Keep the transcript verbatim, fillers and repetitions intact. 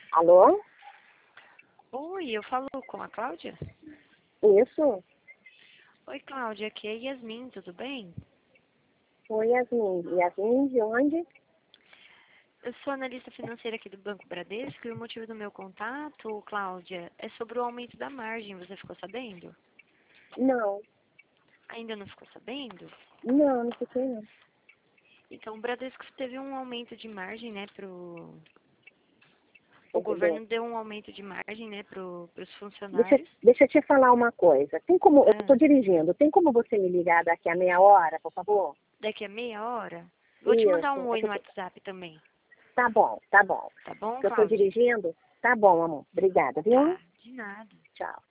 Alô? Oi, eu falo com a Cláudia? Isso? Oi, Cláudia, aqui é Yasmin, tudo bem? Oi, Yasmin. Yasmin, de onde? Eu sou analista financeira aqui do Banco Bradesco e o motivo do meu contato, Cláudia, é sobre o aumento da margem. Você ficou sabendo? Não. Ainda não ficou sabendo? Não, não fiquei não. Então, o Bradesco teve um aumento de margem, né, pro... O Entendeu? governo deu um aumento de margem, né, pro, pros Deixa, funcionários. deixa eu te falar uma coisa. Tem como, eu Ah, estou dirigindo, tem como você me ligar daqui a meia hora, por favor? daqui a meia hora, vou te mandar Isso. um É oi que no eu tô- WhatsApp também. Tá bom, tá bom. Tá bom, Porque eu estou Cláudia? dirigindo? Tá bom, amor. Obrigada, viu? Tá, de nada. Tchau.